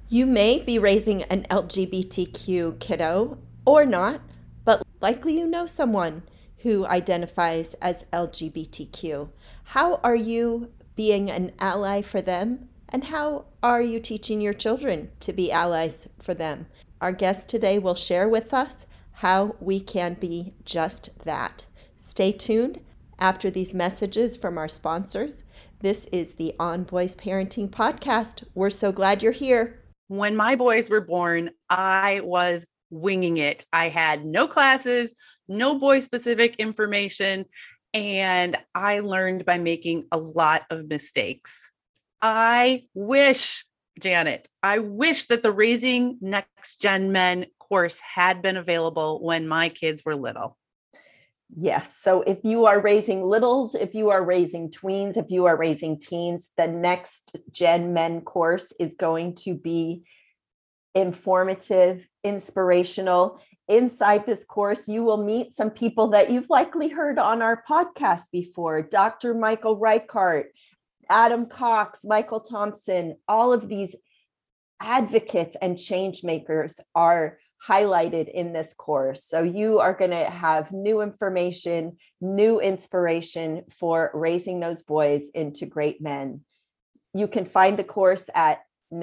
You may be raising an LGBTQ kiddo or not, but likely you know someone who identifies as LGBTQ. How are you being an ally for them? And how are you teaching your children to be allies for them? Our guest today will share with us how we can be just that. Stay tuned after these messages from our sponsors. This is the On Boys Parenting Podcast. We're so glad you're here. When my boys were born, I was winging it. I had no classes, no boy specific information, and I learned by making a lot of mistakes. I wish, Janet, I wish that the Raising Next Gen Men course had been available when my kids were little. Yes. So if you are raising littles, if you are raising tweens, if you are raising teens, the Next Gen Men course is going to be informative, inspirational. Inside this course, you will meet some people that you've likely heard on our podcast before. Dr. Michael Reichart, Adam Cox, Michael Thompson, all of these advocates and change makers are highlighted in this course. So you are going to have new information, new inspiration for raising those boys into great men. You can find the course at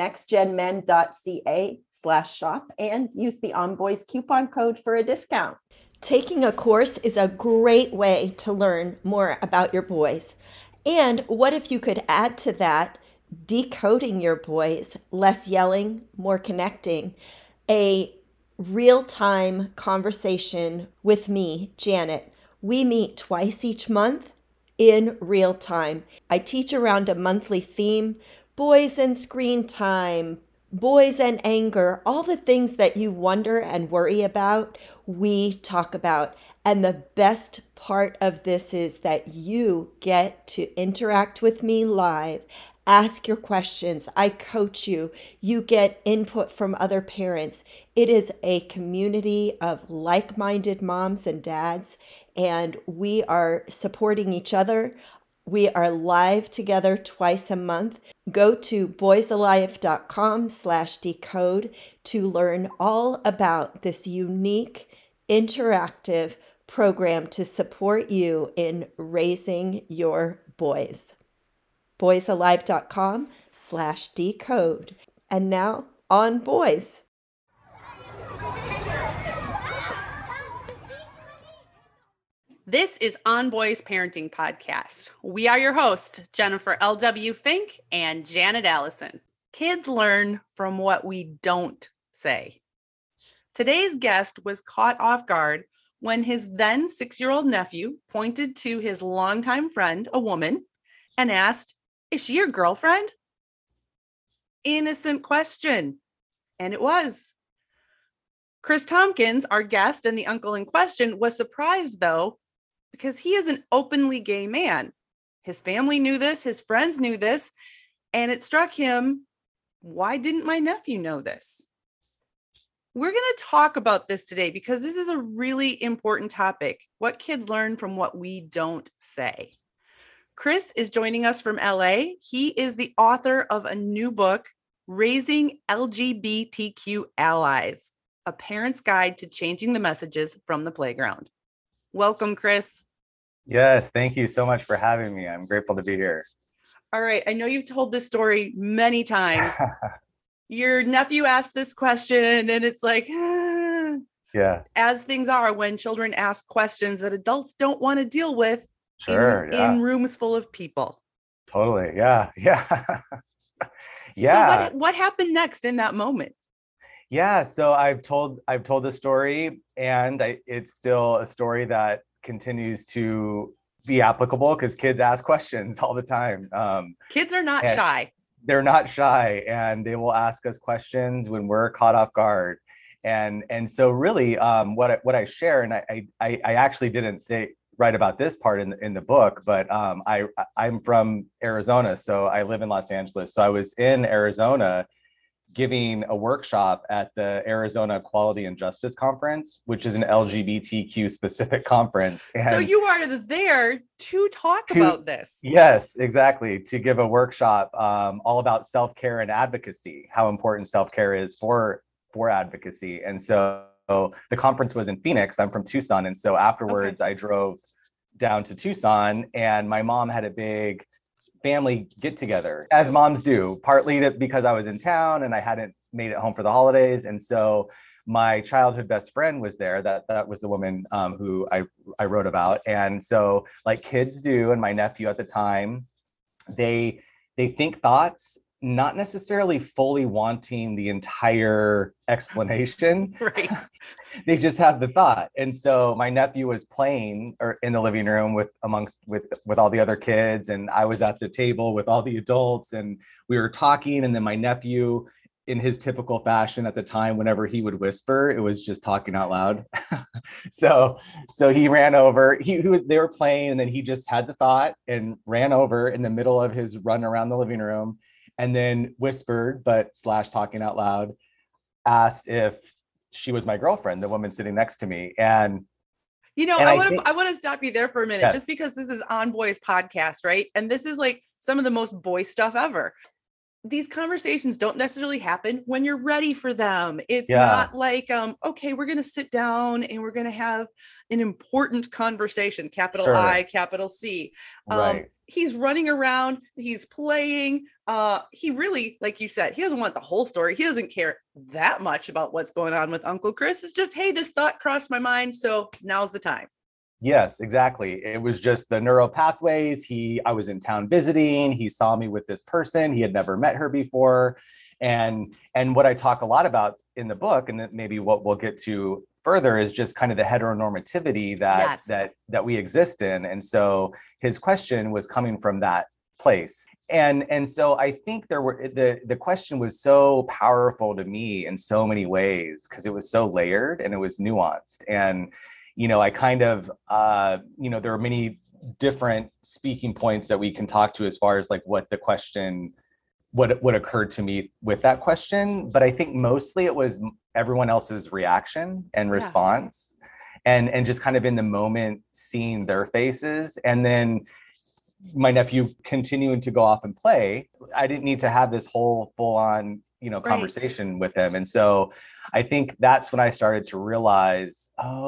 nextgenmen.ca/shop and use the OnBoys coupon code for a discount. Taking a course is a great way to learn more about your boys. And what if you could add to that decoding your boys, less yelling, more connecting, a real-time conversation with me, Janet. We meet twice each month in real time. I teach around a monthly theme, boys and screen time, boys and anger, all the things that you wonder and worry about, we talk about. And the best part of this is that you get to interact with me live. Ask your questions. I coach you. You get input from other parents. It is a community of like-minded moms and dads, and we are supporting each other. We are live together twice a month. Go to boysalive.com/decode to learn all about this unique, interactive program to support you in raising your boys. boysalive.com/decode. And now on boys. This is On Boys Parenting Podcast. We are your hosts, Jennifer L.W. Fink and Janet Allison. Kids learn from what we don't say. Today's guest was caught off guard when his then 6-year-old nephew pointed to his longtime friend, a woman, and asked, "Is she your girlfriend?" Innocent question. And it was. Chris Tompkins, our guest and the uncle in question, was surprised, though, because he is an openly gay man. His family knew this, his friends knew this, and it struck him, why didn't my nephew know this? We're going to talk about this today because this is a really important topic, what kids learn from what we don't say. Chris is joining us from LA. He is the author of a new book, Raising LGBTQ Allies, A Parent's Guide to Changing the Messages from the Playground. Welcome, Chris. Yes, thank you so much for having me. I'm grateful to be here. All right. I know you've told this story many times. Your nephew asked this question, and it's like, yeah, as things are when children ask questions that adults don't want to deal with sure, in rooms full of people. Totally. Yeah. So what happened next in that moment? Yeah, so I've told the story, and it's still a story that continues to be applicable because kids ask questions all the time. Kids are not shy. They're not shy, and they will ask us questions when we're caught off guard. And so really, what I share, and I actually didn't write about this part in the book, but I'm from Arizona, so I live in Los Angeles. So I was in Arizona giving a workshop at the Arizona Equality and Justice Conference, which is an LGBTQ specific conference. And so you are there to talk about this. Yes, exactly. To give a workshop all about self-care and advocacy, how important self-care is for advocacy. And so the conference was in Phoenix. I'm from Tucson. And so afterwards, I drove down to Tucson, and my mom had a big family get together, as moms do, partly because I was in town and I hadn't made it home for the holidays. And so my childhood best friend was there. That was the woman who I wrote about. And so, like kids do, and my nephew at the time, they think thoughts, not necessarily fully wanting the entire explanation. Right. They just have the thought. And so my nephew was playing in the living room with all the other kids, and I was at the table with all the adults, and we were talking. And then my nephew, in his typical fashion at the time, whenever he would whisper, it was just talking out loud. so he ran over. They were playing, and then he just had the thought and ran over in the middle of his run around the living room, and then whispered, but / talking out loud, asked if she was my girlfriend, the woman sitting next to me. And I want to stop you there for a minute, just because this is On Boys podcast, right? And this is like some of the most boy stuff ever. These conversations don't necessarily happen when you're ready for them. It's not like, okay, we're going to sit down and we're going to have an important conversation, capital I, capital C. Right. He's running around, he's playing. He really, like you said, he doesn't want the whole story. He doesn't care that much about what's going on with Uncle Chris. It's just, hey, this thought crossed my mind, so now's the time. Yes, exactly. It was just the neural pathways. I was in town visiting. He saw me with this person. He had never met her before. And what I talk a lot about in the book, and that maybe what we'll get to further, is just kind of the heteronormativity that we exist in. And so his question was coming from that place. And so I think the question was so powerful to me in so many ways, because it was so layered and it was nuanced. And I kind of, there are many different speaking points that we can talk to as far as like what the question, what occurred to me with that question. But I think mostly it was everyone else's reaction and response, and just kind of in the moment seeing their faces. And then my nephew continuing to go off and play. I didn't need to have this whole full on, conversation with him. And so I think that's when I started to realize,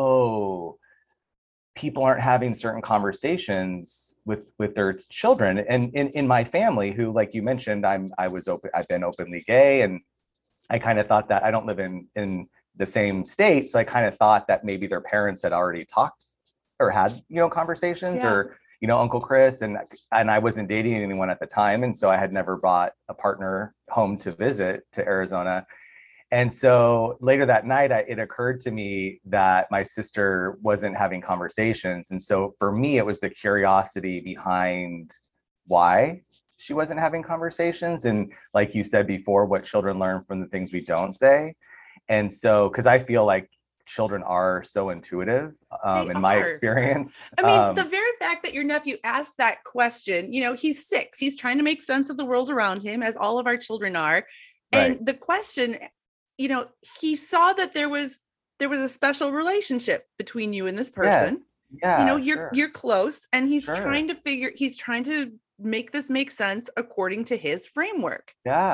people aren't having certain conversations with their children. And in my family, who, like you mentioned, I've been openly gay, and I kind of thought that I don't live in the same state. So I kind of thought that maybe their parents had already talked or had, conversations, or, Uncle Chris, and I wasn't dating anyone at the time. And so I had never brought a partner home to visit to Arizona. And so later that night, it occurred to me that my sister wasn't having conversations. And so for me, it was the curiosity behind why she wasn't having conversations. And like you said before, what children learn from the things we don't say. And so, because I feel like children are so intuitive in my experience. I mean, the very fact that your nephew asked that question, he's 6, he's trying to make sense of the world around him, as all of our children are. And the question, he saw that there was a special relationship between you and this person. You're close, and he's trying to make this make sense according to his framework.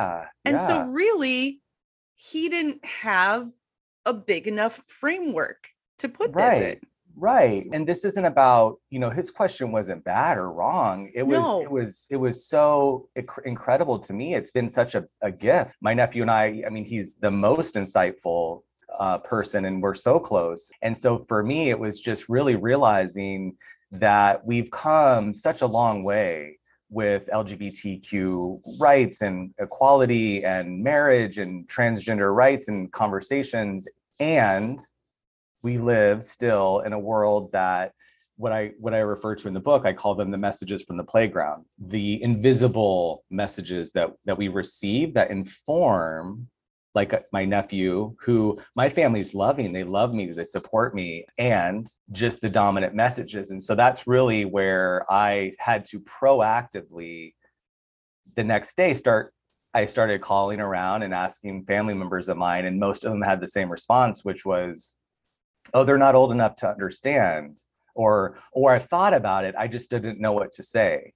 So really, he didn't have a big enough framework to put this in. Right. And this isn't about, his question wasn't bad or wrong. It was so incredible to me. It's been such a gift. My nephew and I mean, he's the most insightful person, and we're so close. And so for me, it was just really realizing that we've come such a long way with LGBTQ rights and equality and marriage and transgender rights and conversations. And we live still in a world that what I refer to in the book, I call them the messages from the playground, the invisible messages that we receive that inform, like my nephew, who my family's loving, they love me, they support me, and just the dominant messages. And so that's really where I had to proactively the next day start I started calling around and asking family members of mine, and most of them had the same response, which was, oh, they're not old enough to understand, or I thought about it, I just didn't know what to say.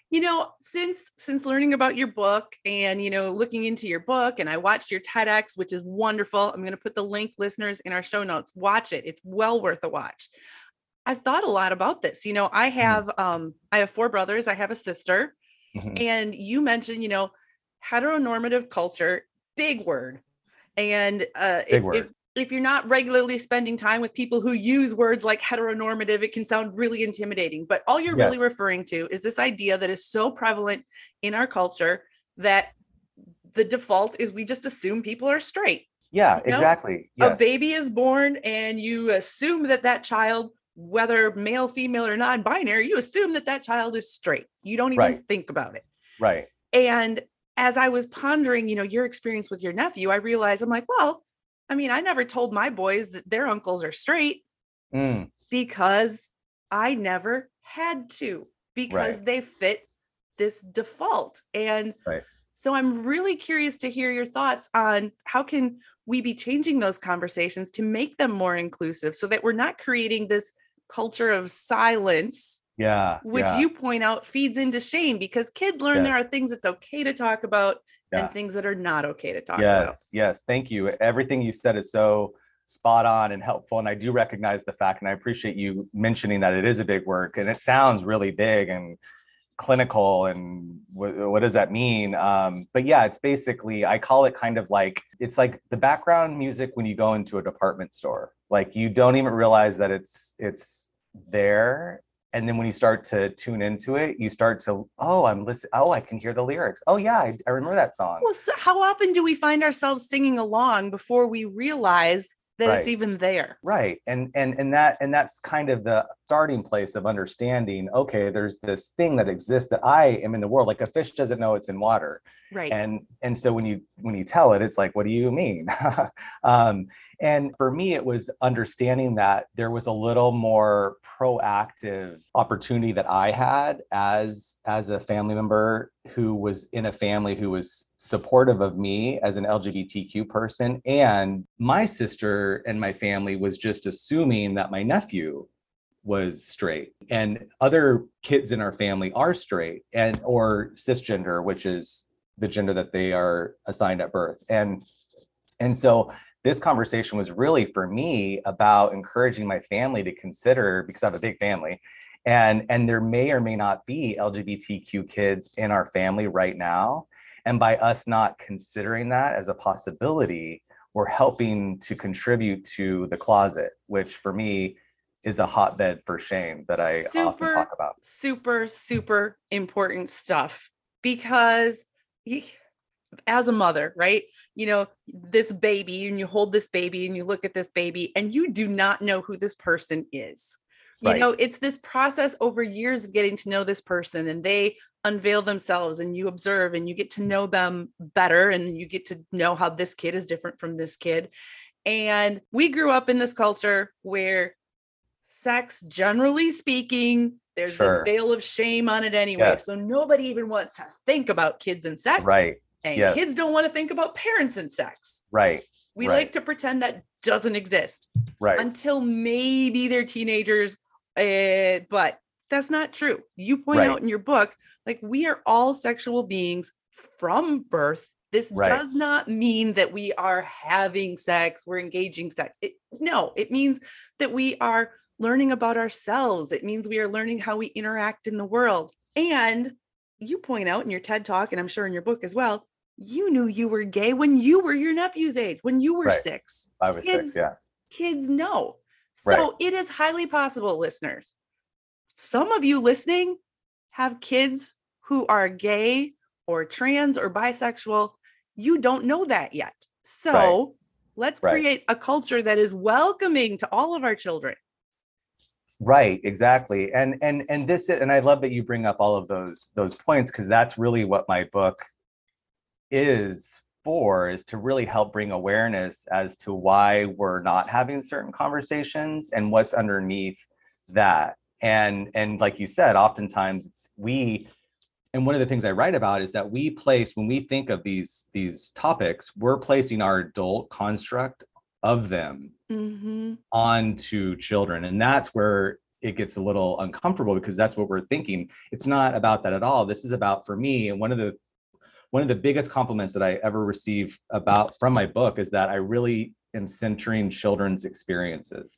Since learning about your book and looking into your book, and I watched your TEDx, which is wonderful. I'm going to put the link, listeners, in our show notes. Watch it. It's well worth a watch. I've thought a lot about this. I have 4 brothers. I have a sister. Mhm. And you mentioned, heteronormative culture, big word. And Big word. if you're not regularly spending time with people who use words like heteronormative, it can sound really intimidating. But all you're really referring to is this idea that is so prevalent in our culture that the default is we just assume people are straight. Yeah, exactly. Yes. A baby is born and you assume that child, whether male, female, or non-binary, you assume that child is straight. You don't even think about it. Right. And as I was pondering, your experience with your nephew, I realized, I'm like, well, I mean, I never told my boys that their uncles are straight because I never had to, because they fit this default. And so I'm really curious to hear your thoughts on how can we be changing those conversations to make them more inclusive so that we're not creating this culture of silence, which you point out feeds into shame, because kids learn there are things it's okay to talk about and things that are not okay to talk about. Yes. Thank you. Everything you said is so spot on and helpful. And I do recognize the fact, and I appreciate you mentioning that it is a big work, and it sounds really big and clinical. And what does that mean? But yeah, it's basically, I call it kind of like, it's like the background music when you go into a department store. Like you don't even realize that it's there. And then when you start to tune into it, you start to, I'm listening. Oh, I can hear the lyrics. Oh yeah, I remember that song. Well, so how often do we find ourselves singing along before we realize that it's even there? Right. And that's kind of the starting place of understanding, okay, there's this thing that exists that I am in the world. Like a fish doesn't know it's in water. Right. And so when you tell it, it's like, what do you mean? And for me, it was understanding that there was a little more proactive opportunity that I had as a family member who was in a family who was supportive of me as an LGBTQ person. And my sister and my family was just assuming that my nephew was straight, and other kids in our family are straight or cisgender, which is the gender that they are assigned at birth. And so this conversation was really for me about encouraging my family to consider, because I have a big family, and there may or may not be LGBTQ kids in our family right now. And by us not considering that as a possibility, we're helping to contribute to the closet, which for me is a hotbed for shame that I often talk about. Super, super important stuff, because as a mother, right? This baby, and you hold this baby and you look at this baby and you do not know who this person is. It's this process over years of getting to know this person, and they unveil themselves and you observe and you get to know them better, and you get to know how this kid is different from this kid. And we grew up in this culture where sex, generally speaking, there's this veil of shame on it anyway. So nobody even wants to think about kids and sex. Right. And kids don't want to think about parents and sex. Right. We like to pretend that doesn't exist. Right. Until maybe they're teenagers. But that's not true. You point out in your book, like, we are all sexual beings from birth. This does not mean that we are having sex, we're engaging sex. It means that we are learning about ourselves. It means we are learning how we interact in the world. And you point out in your TED Talk, and I'm sure in your book as well, you knew you were gay when you were your nephew's age, when you were 6. I was 6, yeah. Kids know. So it is highly possible, listeners, some of you listening have kids who are gay or trans or bisexual. You don't know that yet. So let's create a culture that is welcoming to all of our children. Right, exactly. And this, and I love that you bring up all of those points, because that's really what my book is to really help bring awareness as to why we're not having certain conversations and what's underneath that. And like you said, oftentimes we And one of the things I write about is that when we think of these topics, we're placing our adult construct of them onto children. And that's where it gets a little uncomfortable, because that's what we're thinking. It's not about that at all. This is about, for me, and one of the biggest compliments that I ever receive from my book is that I really am centering children's experiences.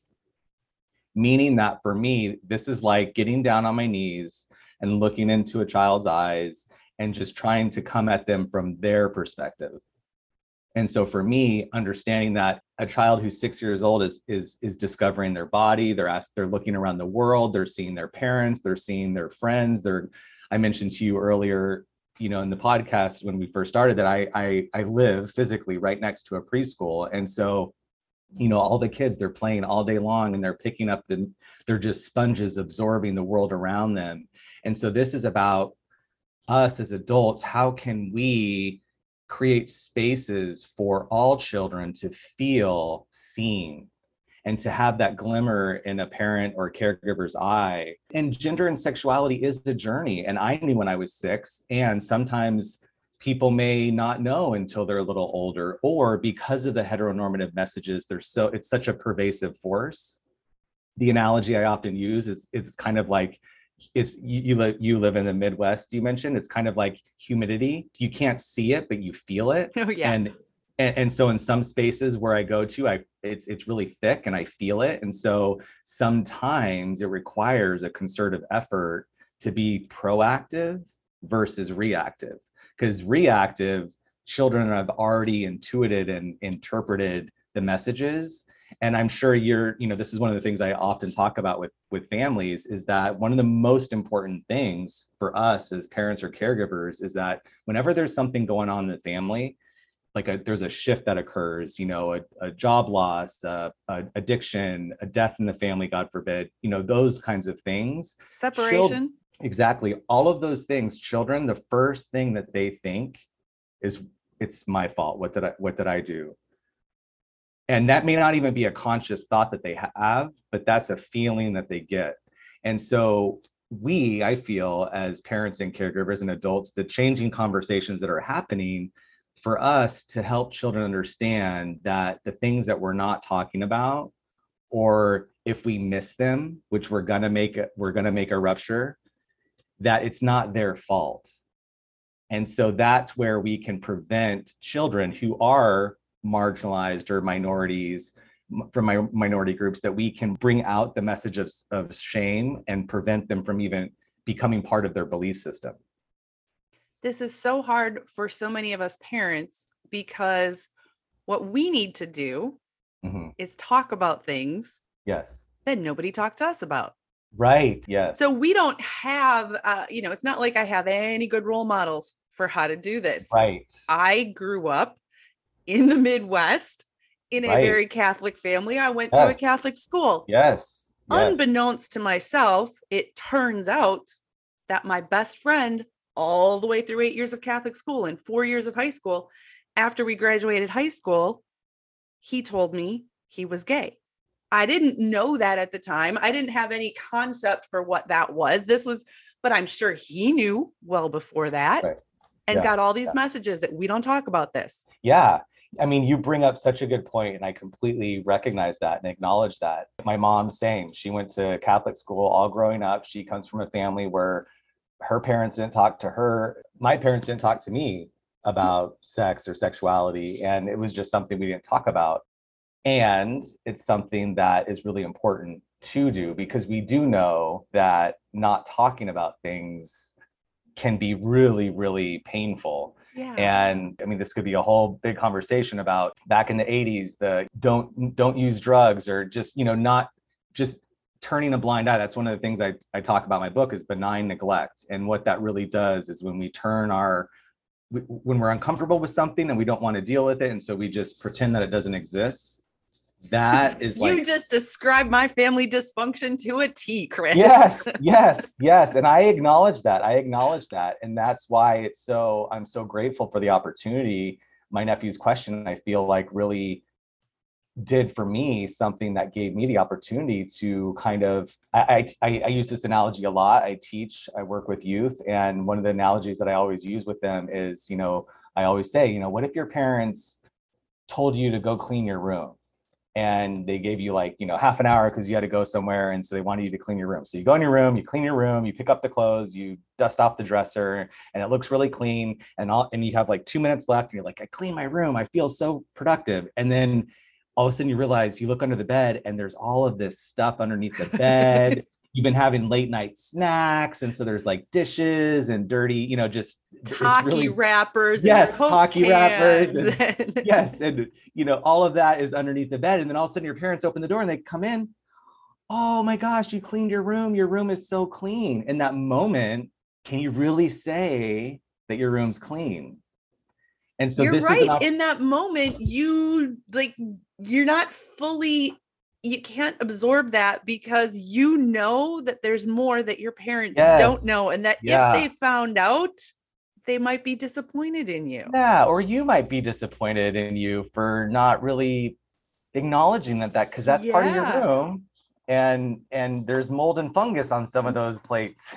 Meaning that for me, this is like getting down on my knees and looking into a child's eyes and just trying to come at them from their perspective. And so for me, understanding that a child who's 6 years old is discovering their body, they're looking around the world, they're seeing their parents, they're seeing their friends. I mentioned to you earlier, in the podcast when we first started, that I live physically right next to a preschool. And so, all the kids, they're playing all day long and they're picking up they're just sponges absorbing the world around them. And so this is about us as adults. How can we create spaces for all children to feel seen and to have that glimmer in a parent or caregiver's eye? And gender and sexuality is a journey. And I knew when I was 6, and sometimes people may not know until they're a little older, or because of the heteronormative messages, it's such a pervasive force. The analogy I often use is it's kind of like, you live in the Midwest, you mentioned. It's kind of like humidity. You can't see it, but you feel it. Oh, yeah. And so in some spaces where I go to, it's really thick and I feel it. And so sometimes it requires a concerted effort to be proactive versus reactive. Because reactive, children have already intuited and interpreted the messages. And I'm sure this is one of the things I often talk about with families, is that one of the most important things for us as parents or caregivers is that whenever there's something going on in the family, like there's a shift that occurs, a job loss, a addiction, a death in the family, God forbid, those kinds of things. Separation. Exactly. All of those things, children, the first thing that they think is, it's my fault. What did I do? And that may not even be a conscious thought that they have, but that's a feeling that they get. And so I feel as parents and caregivers and adults, the changing conversations that are happening for us to help children understand that the things that we're not talking about, or if we miss them, which we're gonna make a rupture, that it's not their fault. And so that's where we can prevent children who are marginalized or minorities from minority groups, that we can bring out the message of shame and prevent them from even becoming part of their belief system. This is so hard for so many of us parents, because what we need to do is talk about things that nobody talked to us about. Right. Yes. So we don't have, it's not like I have any good role models for how to do this. Right. I grew up in the Midwest in a very Catholic family. I went to a Catholic school. Yes. Unbeknownst to myself, it turns out that my best friend, all the way through 8 years of Catholic school and 4 years of high school, after we graduated high school, he told me he was gay. I didn't know that at the time. I didn't have any concept for what that was. But I'm sure he knew well before that, and got all these messages that we don't talk about this. Yeah. I mean, you bring up such a good point, and I completely recognize that and acknowledge that. My mom, same. She went to Catholic school all growing up. She comes from a family where her parents didn't talk to her. My parents didn't talk to me about sex or sexuality. And it was just something we didn't talk about. And it's something that is really important to do, because we do know that not talking about things can be really, really painful. Yeah. And I mean, this could be a whole big conversation about back in the 80s, the don't use drugs, or just, not just turning a blind eye. That's one of the things I talk about in my book, is benign neglect. And what that really does is when when we're uncomfortable with something and we don't want to deal with it, and so we just pretend that it doesn't exist. That is you just described my family dysfunction to a T, Chris. Yes. And I acknowledge that. And that's why I'm so grateful for the opportunity. My nephew's question, I feel like, really did for me something that gave me the opportunity to kind of, I use this analogy a lot. I work with youth, and one of the analogies that I always use with them is, I always say, what if your parents told you to go clean your room, and they gave you like, half an hour because you had to go somewhere, and so they wanted you to clean your room. So you go in your room, you clean your room, you pick up the clothes, you dust off the dresser, and it looks really clean, and you have like 2 minutes left, and you're like, I cleaned my room, I feel so productive. And then all of a sudden you realize, you look under the bed and there's all of this stuff underneath the bed. You've been having late night snacks, and so there's like dishes and dirty, just Taki really, wrappers. yes, and Coke Taki wrappers, cans. yes, and all of that is underneath the bed. And then all of a sudden your parents open the door and they come in. Oh my gosh, you cleaned your room. Your room is so clean. In that moment, can you really say that your room's clean? And so You're this right. is In that moment, you're not fully, you can't absorb that, because you know that there's more that your parents don't know, and that if they found out, they might be disappointed in you. Yeah, or you might be disappointed in you for not really acknowledging that, because that's part of your room. And there's mold and fungus on some of those plates.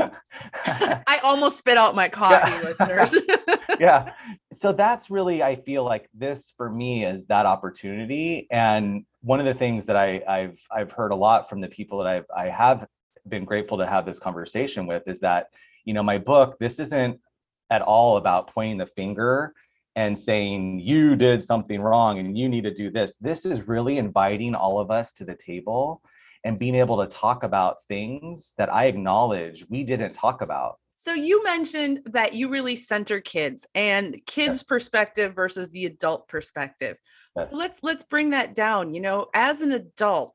I almost spit out my coffee, listeners. Yeah. So that's really, I feel like this for me is that opportunity. And one of the things that I've heard a lot from the people that I have been grateful to have this conversation with is that, my book, this isn't at all about pointing the finger and saying you did something wrong and you need to do this. This is really inviting all of us to the table and being able to talk about things that I acknowledge we didn't talk about. So you mentioned that you really center kids and kids' perspective versus the adult perspective. Yes. So let's bring that down. As an adult,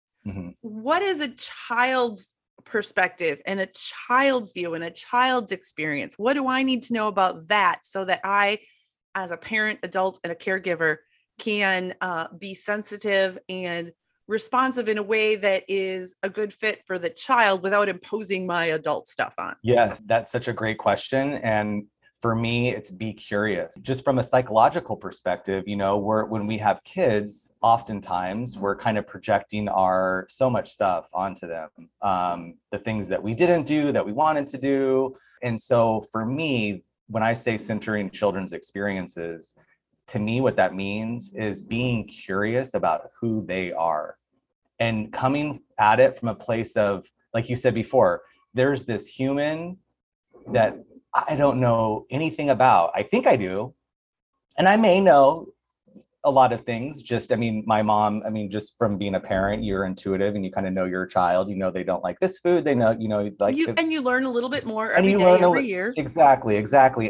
what is a child's perspective and a child's view and a child's experience? What do I need to know about that so that I, as a parent, adult, and a caregiver, can be sensitive and responsive in a way that is a good fit for the child without imposing my adult stuff on? Yeah, that's such a great question. And for me, it's be curious. Just from a psychological perspective, when we have kids, oftentimes we're kind of projecting so much stuff onto them, the things that we didn't do that we wanted to do. And so for me, when I say centering children's experiences, to me, what that means is being curious about who they are and coming at it from a place of, like you said before, there's this human that I don't know anything about. I think I do. And I may know a lot of things. My mom, just from being a parent, you're intuitive and you kind of know your child, they don't like this food. They know, like you, and you learn a little bit more every year. Exactly.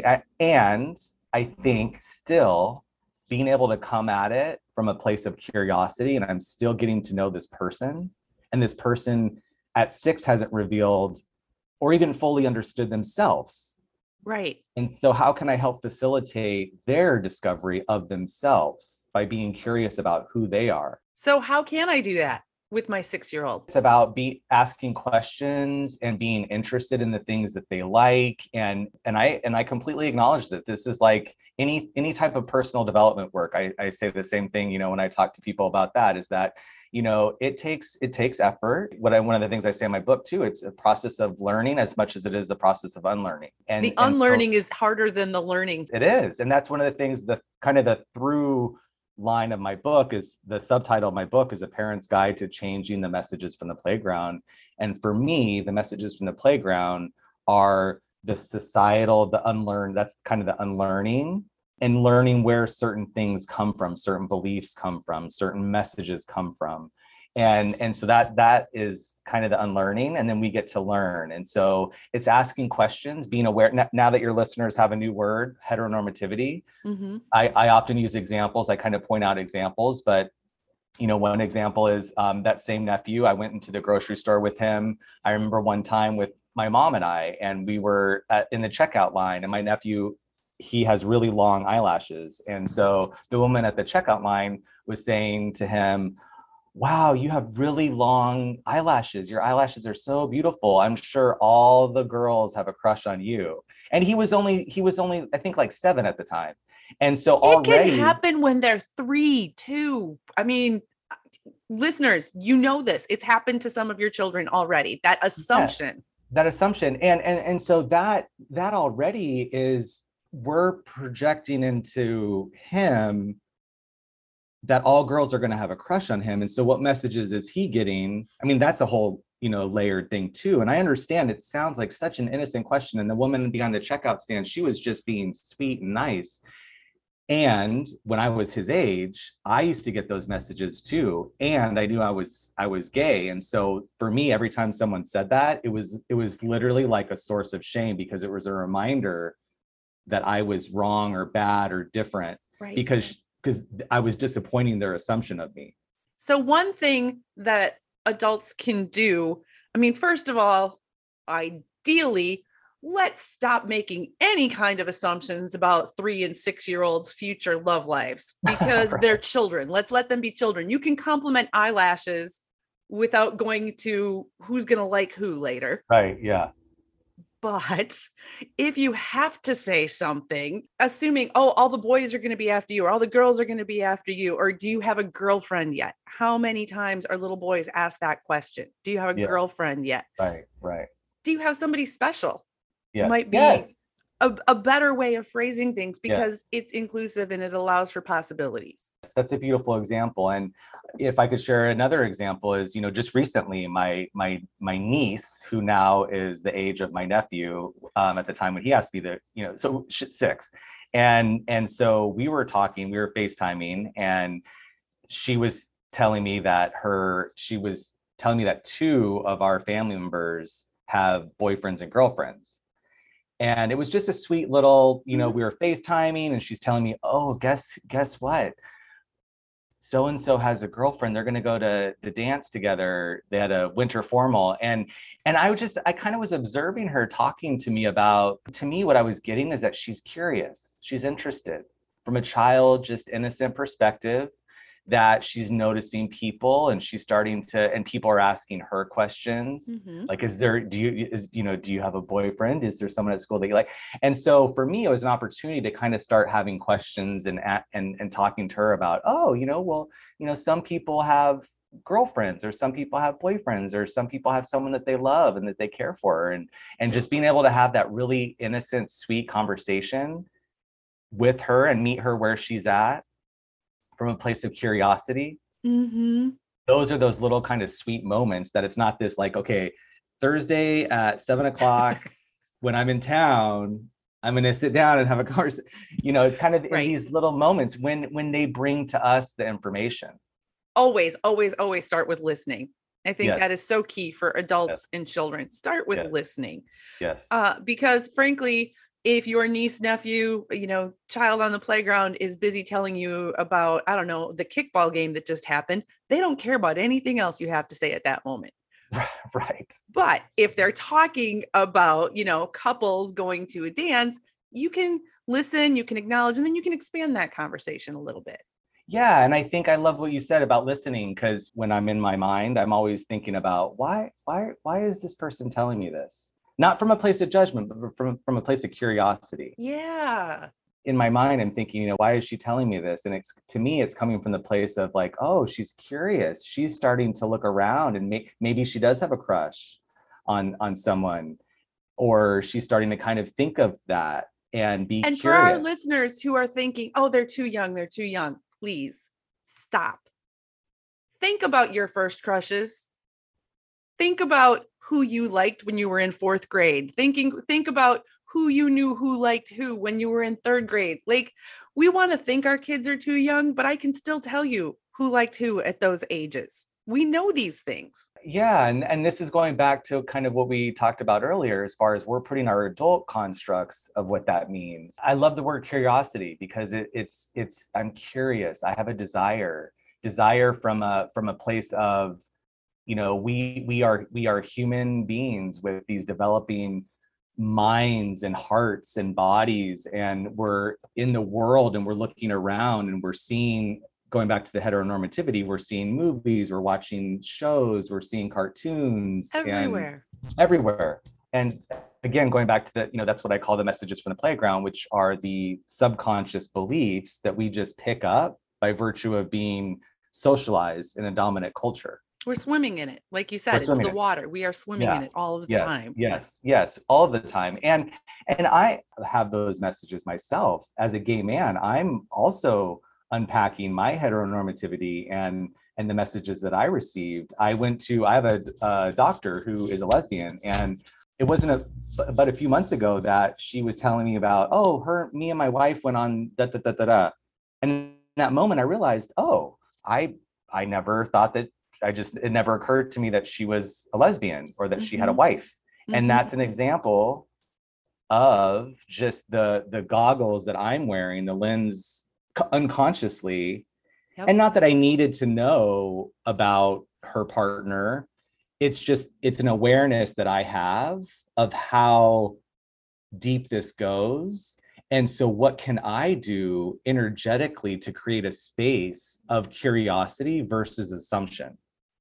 And I think still being able to come at it from a place of curiosity, and I'm still getting to know this person, and this person at 6 hasn't revealed or even fully understood themselves. Right. And so how can I help facilitate their discovery of themselves by being curious about who they are? So how can I do that with my 6-year-old? It's about asking questions and being interested in the things that they like. And I completely acknowledge that this is like any type of personal development work. I say the same thing, when I talk to people about that, is that, it takes effort. One of the things I say in my book too, it's a process of learning as much as it is a process of unlearning. And the unlearning is harder than the learning. It is. And that's one of the things, the kind of the through line of my book is, the subtitle of my book is A Parent's Guide to Changing the Messages from the Playground. And for me, the messages from the playground are the societal, the unlearned, that's kind of the unlearning, and learning where certain things come from, certain beliefs come from, certain messages come from. And so that is kind of the unlearning, and then we get to learn. And so it's asking questions, being aware. Now that your listeners have a new word, heteronormativity, I often use examples. I kind of point out examples, but one example is that same nephew. I went into the grocery store with him. I remember one time with my mom and we were in the checkout line, and my nephew, he has really long eyelashes. And so the woman at the checkout line was saying to him, wow, you have really long eyelashes. Your eyelashes are so beautiful. I'm sure all the girls have a crush on you. And he was only, I think, like 7 at the time. And so it can already happen when they're 3, 2. I mean, listeners, you know this. It's happened to some of your children already. That assumption. that assumption. And so that already is, we're projecting into him that all girls are going to have a crush on him. And so what messages is he getting? I mean, that's a whole, layered thing too. And I understand it sounds like such an innocent question. And the woman behind the checkout stand, she was just being sweet and nice. And when I was his age, I used to get those messages too. And I knew I was gay. And so for me, every time someone said that, it was literally like a source of shame, because it was a reminder that I was wrong or bad or different, Right. because I was disappointing their assumption of me. So one thing that adults can do, I mean, first of all, ideally, let's stop making any kind of assumptions about 3 and 6-year-olds' future love lives, because Right. they're children. Let's let them be children. You can compliment eyelashes without going to who's going to like who later. Right. Yeah. But if you have to say something, assuming, oh, all the boys are going to be after you, or all the girls are going to be after you, or do you have a girlfriend yet? How many times are little boys asked that question? Do you have a girlfriend yet? Right. Right. Do you have somebody special? Yes. Might be yes. a better way of phrasing things, because it's inclusive and it allows for possibilities. That's a beautiful example. And if I could share another example is, just recently, my niece, who now is the age of my nephew, at the time when he asked me so 6. And so we were talking, we were FaceTiming, and she was telling me that 2 of our family members have boyfriends and girlfriends. And it was just a sweet little, we were FaceTiming, and she's telling me, oh, guess what? So-and-so has a girlfriend. They're going to go to the dance together. They had a winter formal. And I kind of was observing her talking to me about, to me, what I was getting is that she's curious. She's interested from a child, just innocent perspective, that she's noticing people, and she's starting to, and people are asking her questions. Mm-hmm. Like, do you have a boyfriend? Is there someone at school that you like? And so for me, it was an opportunity to kind of start having questions and talking to her about, some people have girlfriends, or some people have boyfriends, or some people have someone that they love and that they care for. And just being able to have that really innocent, sweet conversation with her and meet her where she's at, from a place of curiosity. Mm-hmm. Those are those little kind of sweet moments that it's not this like, okay, Thursday at 7:00 when I'm in town, I'm going to sit down and have a conversation. It's kind of in these little moments when they bring to us the information. Always, always, always start with listening. I think that is so key for adults and children. Start with listening. Yes. Because frankly, if your niece, nephew, child on the playground is busy telling you about, I don't know, the kickball game that just happened, they don't care about anything else you have to say at that moment. Right. But if they're talking about, couples going to a dance, you can listen, you can acknowledge, and then you can expand that conversation a little bit. Yeah. And I think I love what you said about listening, because when I'm in my mind, I'm always thinking about why is this person telling me this? Not from a place of judgment, but from a place of curiosity. Yeah. In my mind, I'm thinking, why is she telling me this? And to me, it's coming from the place of like, oh, she's curious. She's starting to look around, and maybe she does have a crush on someone, or she's starting to kind of think of that and be curious. For our listeners who are thinking, oh, they're too young, please stop. Think about your first crushes. Think about who you liked when you were in 4th grade. Think about who you knew who liked who when you were in 3rd grade. Like, we want to think our kids are too young, but I can still tell you who liked who at those ages. We know these things. Yeah. And this is going back to kind of what we talked about earlier, as far as we're putting our adult constructs of what that means. I love the word curiosity, because it's I'm curious. I have a desire from a place of, we are human beings with these developing minds and hearts and bodies, and we're in the world, and we're looking around, and we're seeing, going back to the heteronormativity, we're seeing movies, we're watching shows, we're seeing cartoons everywhere. Everywhere. And again, going back to the, that's what I call the messages from the playground, which are the subconscious beliefs that we just pick up by virtue of being socialized in a dominant culture. We're swimming in it. Like you We're said, it's swimming the in it. water. We are swimming in it all of the Yes, time. yes, all of the time. And I have those messages myself as a gay man. I'm also unpacking my heteronormativity and the messages that I received. I have a doctor who is a lesbian, and it wasn't but a few months ago that she was telling me about, me and my wife went on da da da da da. And in that moment I realized, I never thought that, it never occurred to me that she was a lesbian or that she had a wife. And that's an example of just the goggles that I'm wearing, the lens unconsciously. Yep. And not that I needed to know about her partner. It's an awareness that I have of how deep this goes. And so what can I do energetically to create a space of curiosity versus assumption?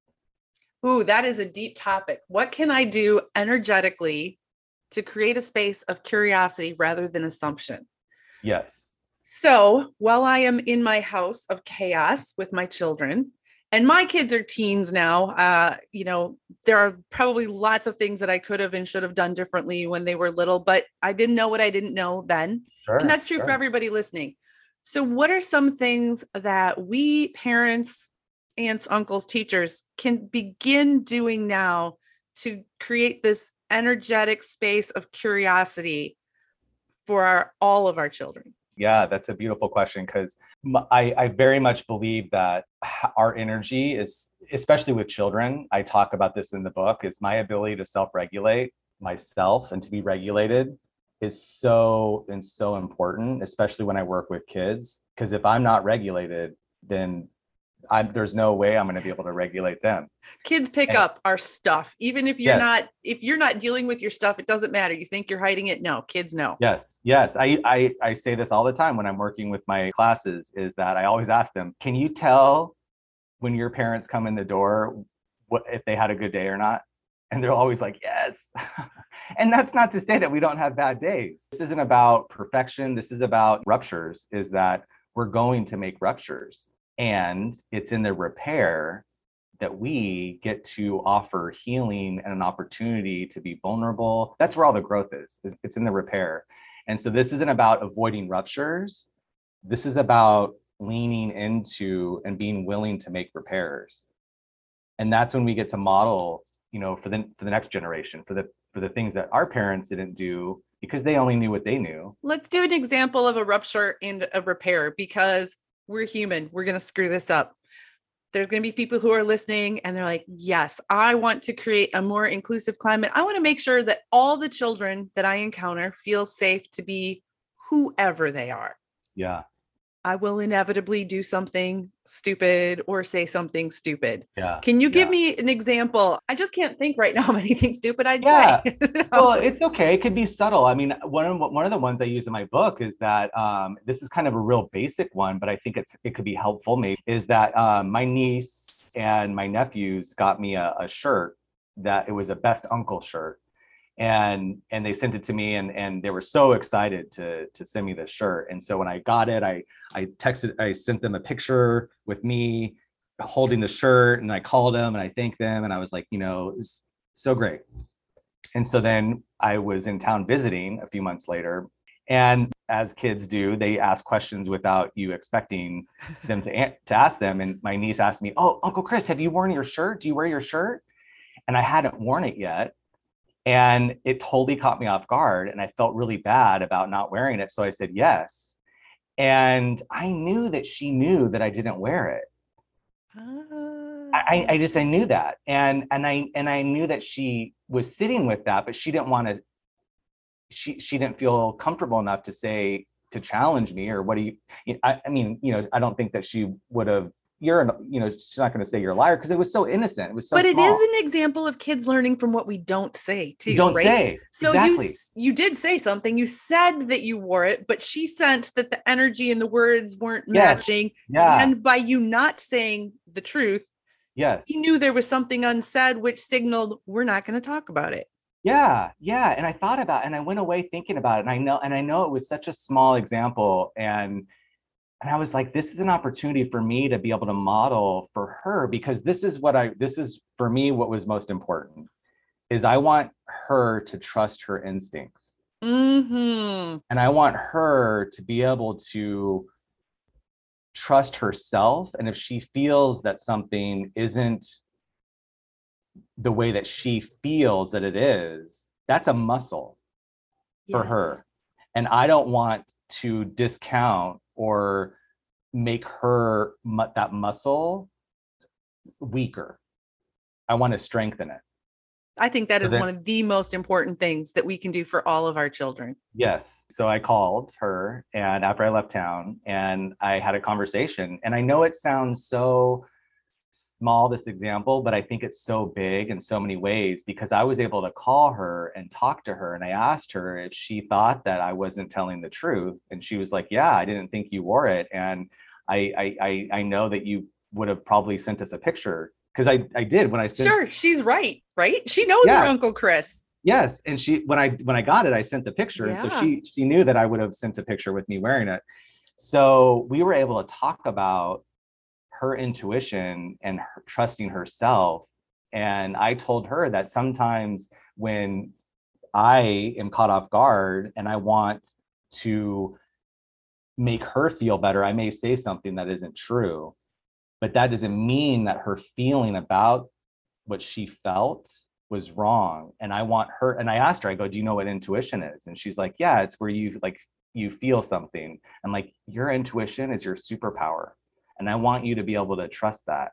Ooh, that is a deep topic. What can I do energetically to create a space of curiosity rather than assumption? Yes. So while I am in my house of chaos with my children, and my kids are teens now, there are probably lots of things that I could have and should have done differently when they were little, but I didn't know what I didn't know then. Sure, and that's true for everybody listening. So what are some things that we parents, aunts, uncles, teachers can begin doing now to create this energetic space of curiosity for all of our children? Yeah, that's a beautiful question, because I very much believe that our energy is, especially with children, I talk about this in the book, is my ability to self-regulate myself and to be regulated is so important, especially when I work with kids, because if I'm not regulated, then there's no way I'm going to be able to regulate them. Kids pick up our stuff. Even if you're not dealing with your stuff, it doesn't matter. You think you're hiding it. No, kids know. Yes. I say this all the time when I'm working with my classes, is that I always ask them, can you tell when your parents come in the door if they had a good day or not? And they're always like, yes. And that's not to say that we don't have bad days. This isn't about perfection. This is about ruptures, is that we're going to make ruptures. And it's in the repair that we get to offer healing and an opportunity to be vulnerable. That's where all the growth is. It's in the repair. And so this isn't about avoiding ruptures. This is about leaning into and being willing to make repairs. And that's when we get to model, for the next generation, for the things that our parents didn't do because they only knew what they knew. Let's do an example of a rupture and a repair, because we're human. We're going to screw this up. There's going to be people who are listening and they're like, yes, I want to create a more inclusive climate. I want to make sure that all the children that I encounter feel safe to be whoever they are. Yeah. I will inevitably do something stupid or say something stupid. Yeah. Can you give me an example? I just can't think right now of anything stupid I'd say. Well, it's okay. It could be subtle. I mean, one of the ones I use in my book is that this is kind of a real basic one, but I think it could be helpful maybe, is that my niece and my nephews got me a shirt that it was a best uncle shirt. And they sent it to me, and they were so excited to send me this shirt. And so when I got it, I sent them a picture with me holding the shirt, and I called them and I thanked them, and I was like, it was so great. And so then I was in town visiting a few months later, and as kids do, they ask questions without you expecting them to ask them. And my niece asked me, "Oh, Uncle Chris, have you worn your shirt? Do you wear your shirt?" And I hadn't worn it yet. And it totally caught me off guard, and I felt really bad about not wearing it. So I said yes. And I knew that she knew that I didn't wear it. I knew that. And I knew that she was sitting with that, but she didn't want to, she didn't feel comfortable enough to challenge me, or what do you, I mean, I don't think that she would have, she's not going to say you're a liar, because it was so innocent. It was so But small. It is an example of kids learning from what we don't say too. You don't say. So exactly. you did say something. You said that you wore it, but she sensed that the energy and the words weren't matching. Yeah. And by you not saying the truth, yes, he knew there was something unsaid, which signaled we're not going to talk about it. Yeah. And I thought about it and I went away thinking about it. And I know it was such a small example. And I was like, this is an opportunity for me to be able to model for her, because this is for me what was most important is I want her to trust her instincts. Mm-hmm. And I want her to be able to trust herself. And if she feels that something isn't the way that she feels that it is, that's a muscle for Yes. her. And I don't want to discount or make her that muscle weaker. I want to strengthen it. I think that So is then, one of the most important things that we can do for all of our children. yes. So I called her and after I left town and I had a conversation. And I know it sounds so small, this example, but I think it's so big in so many ways because I was able to call her and talk to her. And I asked her if she thought that I wasn't telling the truth. And she was like, yeah, I didn't think you wore it. And I know that you would have probably sent us a picture because I did when I sent. Sure, she's right, right? She knows her Yeah. Uncle Chris. Yes. And she when I got it, I sent the picture. And so Yeah. she knew that I would have sent a picture with me wearing it. So we were able to talk about her intuition and her trusting herself. And I told her that sometimes when I am caught off guard and I want to make her feel better, I may say something that isn't true, but that doesn't mean that her feeling about what she felt was wrong. And I want her, and I asked her, I go, do you know what intuition is? And she's like, yeah, it's where you feel something. I'm like, your intuition is your superpower. And I want you to be able to trust that.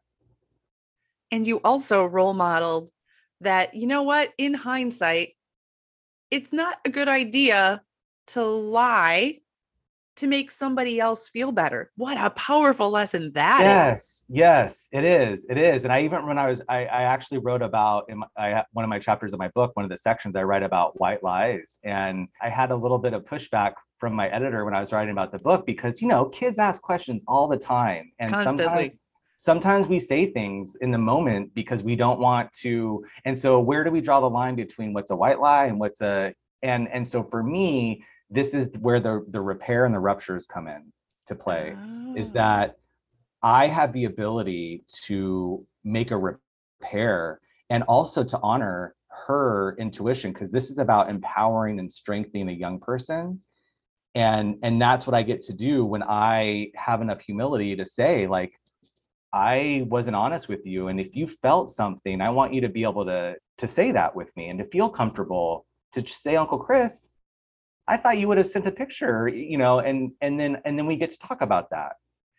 And you also role modeled that, you know what, in hindsight, it's not a good idea to lie to make somebody else feel better. What a powerful lesson that is. Yes, it is. It is. And I even when I actually wrote about one of my chapters of my book, one of the sections I write about white lies. And I had a little bit of pushback from my editor when I was writing about the book because, kids ask questions all the time. And Constantly. sometimes we say things in the moment because we don't want to. And so where do we draw the line between what's a white lie and what's and so for me, this is where the repair and the ruptures come in to play, is Oh. that I have the ability to make a repair and also to honor her intuition, because this is about empowering and strengthening a young person. And that's what I get to do when I have enough humility to say, like, I wasn't honest with you. And if you felt something, I want you to be able to say that with me and to feel comfortable to say, Uncle Chris, I thought you would have sent a picture, and then we get to talk about that.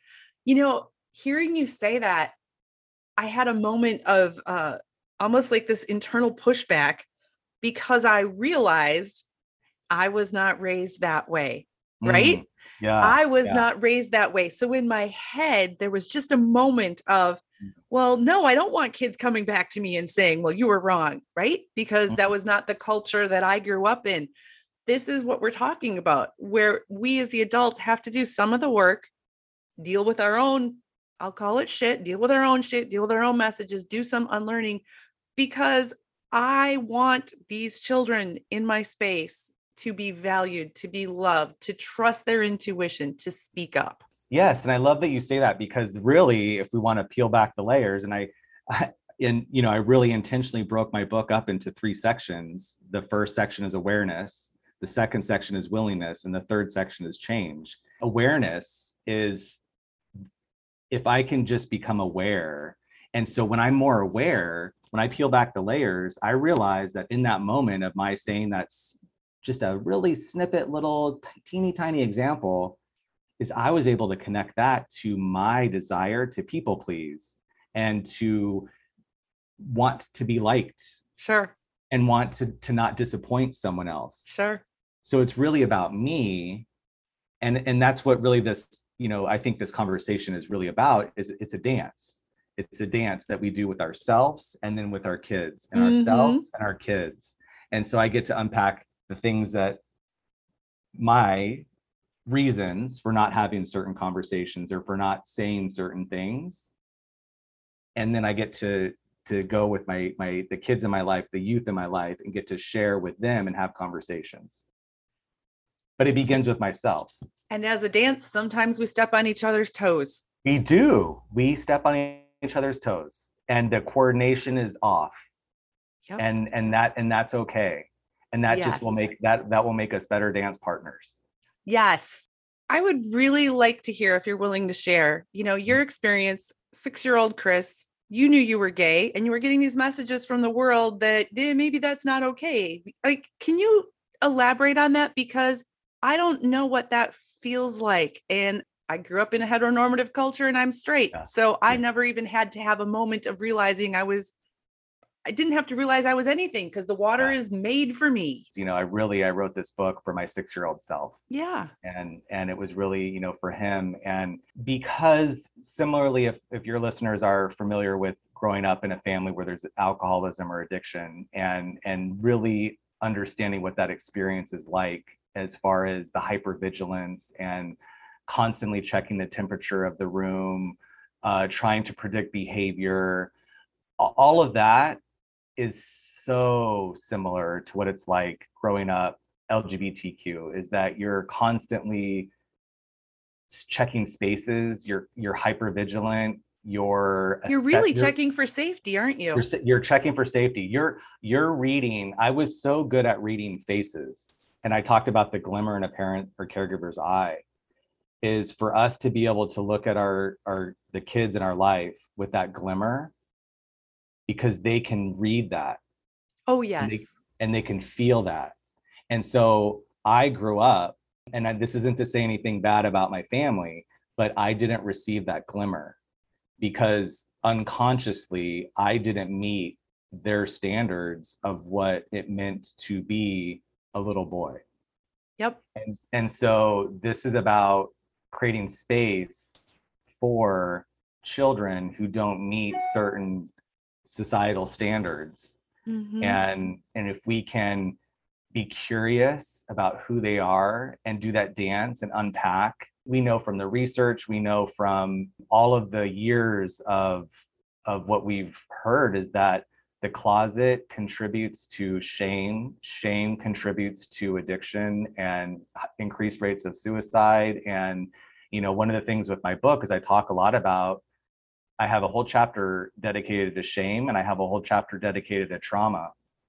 Hearing you say that, I had a moment of almost like this internal pushback because I realized I was not raised that way, right? Yeah. I was not raised that way. So in my head, there was just a moment of, well, no, I don't want kids coming back to me and saying, well, you were wrong, right? Because that was not the culture that I grew up in. This is what we're talking about, where we as the adults have to do some of the work, deal with our own, I'll call it shit, deal with our own shit, deal with our own messages, do some unlearning, because I want these children in my space to be valued, to be loved, to trust their intuition, to speak up. Yes. And I love that you say that, because really, if we want to peel back the layers, and I really intentionally broke my book up into 3 sections. The first section is awareness. The second section is willingness. And the third section is change. Awareness is if I can just become aware. And so when I'm more aware, when I peel back the layers, I realize that in that moment of my saying that's just a really snippet, little teeny tiny example, is I was able to connect that to my desire to people please and to want to be liked. Sure. And want to not disappoint someone else. Sure. So it's really about me. And that's what really this, I think this conversation is really about, is it's a dance. It's a dance that we do with ourselves and then with our kids, and ourselves and our kids. And so I get to unpack the things that my reasons for not having certain conversations or for not saying certain things. And then I get to to go with the kids in my life, the youth in my life, and get to share with them and have conversations. But it begins with myself. And as a dance, sometimes we step on each other's toes. We do. We step on each other's toes, and the coordination is off. Yep. And that's okay. And that just will make that will make us better dance partners. Yes. I would really like to hear, if you're willing to share, your experience. 6-year-old Chris, you knew you were gay and you were getting these messages from the world that maybe that's not okay. Like, can you elaborate on that? Because I don't know what that feels like. And I grew up in a heteronormative culture and I'm straight. Yeah. So I never even had to have a moment of realizing I didn't have to realize I was anything, because the water is made for me. I wrote this book for my 6-year-old self. Yeah. And it was really, for him. And because similarly, if your listeners are familiar with growing up in a family where there's alcoholism or addiction, and really understanding what that experience is like, as far as the hypervigilance and constantly checking the temperature of the room, trying to predict behavior, all of that is so similar to what it's like growing up LGBTQ, is that you're constantly checking spaces, you're hyper vigilant, you're really checking for safety, aren't you? You're checking for safety. You're reading. I was so good at reading faces, and I talked about the glimmer in a parent or caregiver's eye, is for us to be able to look at the kids in our life with that glimmer, because they can read that. Oh, yes. And they can feel that. And so I grew up, and this isn't to say anything bad about my family, but I didn't receive that glimmer because unconsciously I didn't meet their standards of what it meant to be a little boy. Yep. And so this is about creating space for children who don't meet certain societal standards. Mm-hmm. And if we can be curious about who they are and do that dance and unpack, we know from the research, we know from all of the years of what we've heard, is that the closet contributes to shame contributes to addiction and increased rates of suicide. And one of the things with my book is I talk a lot about, I have a whole chapter dedicated to shame, and I have a whole chapter dedicated to trauma.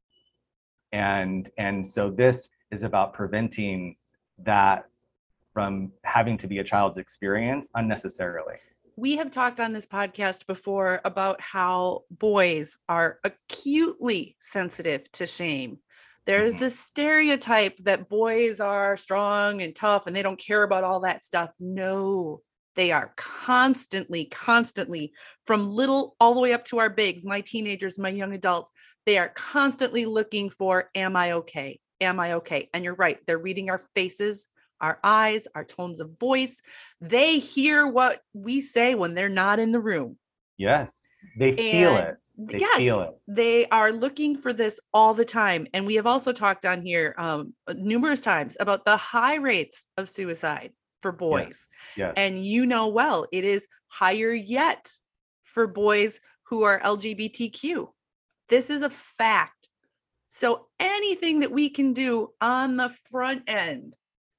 And so this is about preventing that from having to be a child's experience unnecessarily. We have talked on this podcast before about how boys are acutely sensitive to shame. There's this stereotype that boys are strong and tough and they don't care about all that stuff. No, they are constantly, from little all the way up to our bigs, my teenagers, my young adults, they are constantly looking for, am I okay? Am I okay? And you're right. They're reading our faces, our eyes, our tones of voice. They hear what we say when they're not in the room. Yes, they feel it. They feel it. They are looking for this all the time. And we have also talked on here numerous times about the high rates of suicide for boys. Yes. And well, it is higher yet for boys who are LGBTQ. This is a fact. So anything that we can do on the front end,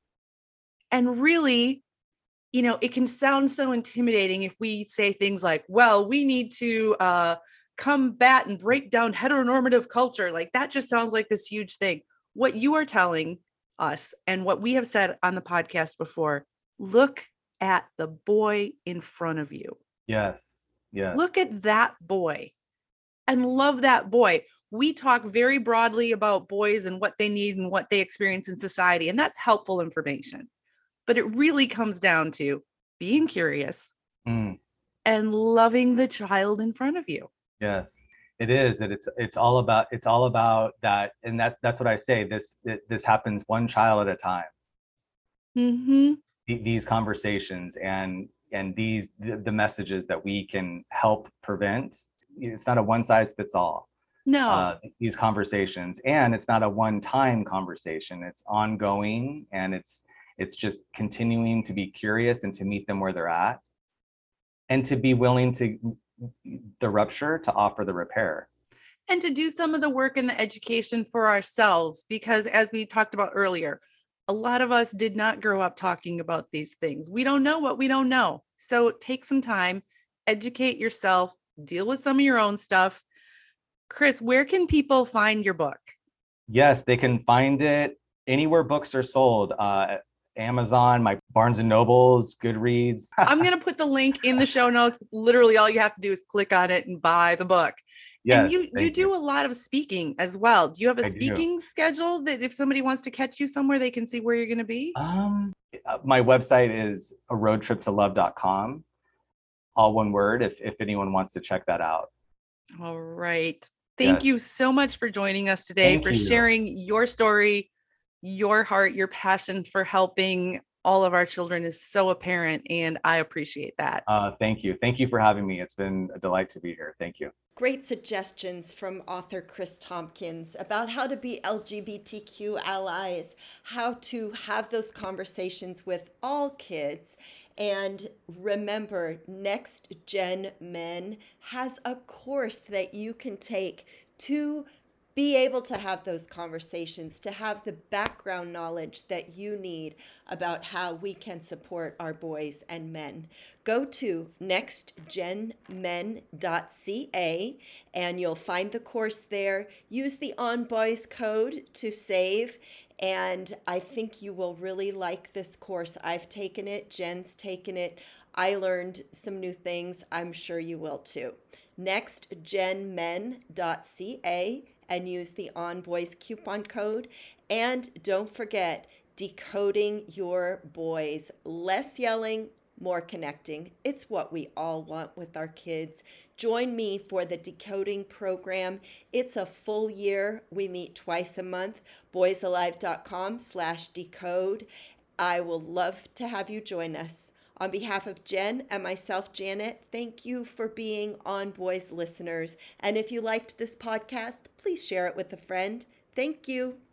and really, it can sound so intimidating if we say things like, well, we need to combat and break down heteronormative culture. Like, that just sounds like this huge thing. What you are telling us, and what we have said on the podcast before, look at the boy in front of you. Yes. Look at that boy and love that boy. We talk very broadly about boys and what they need and what they experience in society, and that's helpful information. But it really comes down to being curious and loving the child in front of you. Yes, it is. That it's all about that. And that's what I say. This happens one child at a time. Mm-hmm. These conversations and the messages that we can help prevent. It's not a one size fits all. No. These conversations, and it's not a one-time conversation. It's ongoing, and it's just continuing to be curious and to meet them where they're at, and to be willing to the rupture to offer the repair. And to do some of the work in the education for ourselves, because as we talked about earlier, a lot of us did not grow up talking about these things. We don't know what we don't know. So take some time, educate yourself, deal with some of your own stuff. Chris, where can people find your book? Yes, they can find it anywhere books are sold. Amazon, my Barnes and Nobles, Goodreads. I'm going to put the link in the show notes. Literally, all you have to do is click on it and buy the book. Yes, and you do a lot of speaking as well. Do you have a speaking schedule that if somebody wants to catch you somewhere, they can see where you're going to be? My website is a roadtriptolove.com. All one word, if anyone wants to check that out. All right. Thank you so much for joining us today, sharing your story, your heart, your passion for helping all of our children is so apparent, and I appreciate that. Thank you. Thank you for having me. It's been a delight to be here. Thank you. Great suggestions from author Chris Tompkins about how to be LGBTQ allies, how to have those conversations with all kids. And remember, Next Gen Men has a course that you can take to be able to have those conversations, to have the background knowledge that you need about how we can support our boys and men. Go to nextgenmen.ca and you'll find the course there. Use the On Boys code to save, and I think you will really like this course. I've taken it, Jen's taken it. I learned some new things. I'm sure you will too. nextgenmen.ca and use the On Boys coupon code. And don't forget, decoding your boys. Less yelling, more connecting. It's what we all want with our kids. Join me for the decoding program. It's a full year. We meet twice a month. boysalive.com/decode. I will love to have you join us. On behalf of Jen and myself, Janet, thank you for being On Boys listeners. And if you liked this podcast, please share it with a friend. Thank you.